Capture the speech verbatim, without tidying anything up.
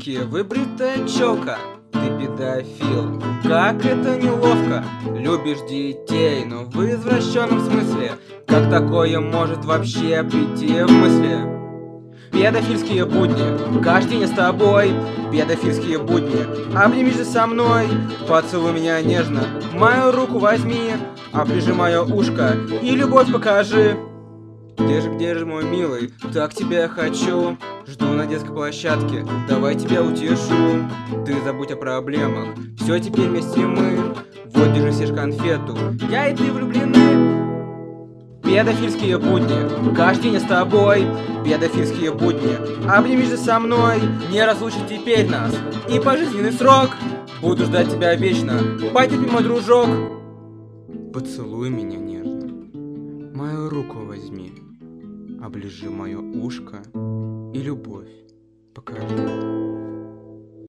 шутки, выбритая челка. Ты педофил, как это неловко. Любишь детей, но в извращенном смысле. Как такое может вообще прийти в мысли? Педофильские будни, каждый день с тобой. Педофильские будни, обними же со мной. Поцелуй меня нежно, мою руку возьми, оближи мое ушко и любовь покажи. Где же, где же, мой милый, так тебя хочу. Жду на детской площадке, давай тебя утешу. Ты забудь о проблемах, все теперь вместе мы. Вот, держи, съешь конфету, я и ты влюблены. Педофильские будни, каждый день с тобой. Педофильские будни, обними же со мной. Не разлучит теперь нас и пожизненный срок. Буду ждать тебя вечно, потерпи, мой дружок. Поцелуй меня нежно, мою руку возьми, оближи мое ушко и любовь покажи.